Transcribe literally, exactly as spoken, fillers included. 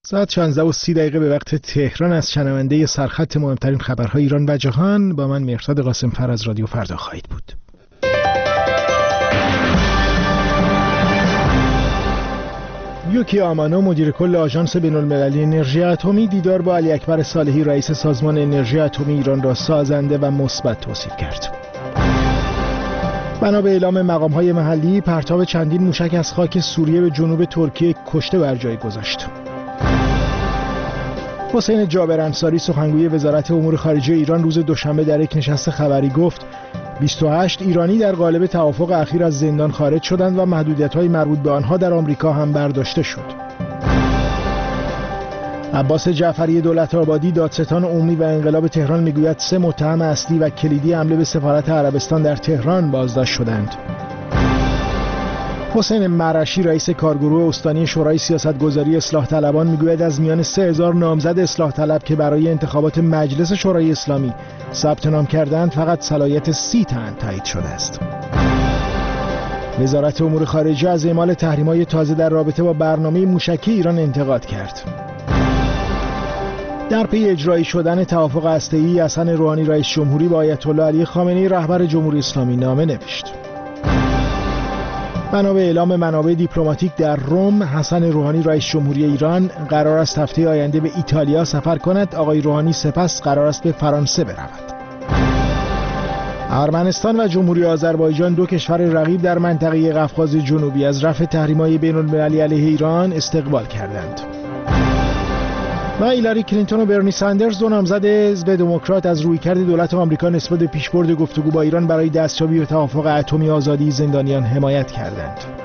ساعت شانزده و سی دقیقه به وقت تهران از شنونده سرخط مهمترین خبرهای ایران و جهان با من مهرداد قاسم‌فر از رادیو فردا خواهید بود. یوکی آمانو مدیر کل آژانس بین‌المللی انرژی اتمی دیدار با علی اکبر صالحی رئیس سازمان انرژی اتمی ایران را سازنده و مثبت توصیف کرد. بنا به اعلام مقام‌های محلی پرتاب چندین موشک از خاک سوریه به جنوب ترکیه کشته بر جای گذاشت. حسین جابر انصاری سخنگوی وزارت امور خارجه ایران روز دوشنبه در یک نشست خبری گفت بیست و هشت ایرانی در قالب توافق اخیر از زندان خارج شدند و محدودیت‌های مربوط به آنها در آمریکا هم برداشته شد. عباس جعفری دولت‌آبادی دادستان عمومی و انقلاب تهران میگوید سه متهم اصلی و کلیدی حمله به سفارت عربستان در تهران بازداشت شدند. حسین مرشی رئیس کارگروه استانی شورای سیاستگذاری اصلاح طلبان میگوید از میان سه هزار نامزد اصلاح طلب که برای انتخابات مجلس شورای اسلامی ثبت نام کردند فقط صلاحیت سی تن تایید شده است. وزارت امور خارجه از اعمال تحریم‌های تازه در رابطه با برنامه موشکی ایران انتقاد کرد. در پی اجرایی شدن توافق هسته‌ای حسن روحانی رئیس جمهوری با آیت الله علی خامنه‌ای رهبر جمهوری اسلامی نامه نوشت. بنا به اعلام منابع دیپلماتیک در روم، حسن روحانی رئیس جمهوری ایران قرار است هفته آینده به ایتالیا سفر کند. آقای روحانی سپس قرار است به فرانسه برود. ارمنستان و جمهوری آذربایجان دو کشور رقیب در منطقه قفقاز جنوبی از رفع تحریم‌های بین‌المللی علیه ایران استقبال کردند. و هیلاری کلینتون و برنی ساندرز دو نامزد حزب دموکرات از رویکرد دولت آمریکا نسبت به پیشبرد گفتگو با ایران برای دستیابی به توافق اتمی آزادی زندانیان حمایت کردند.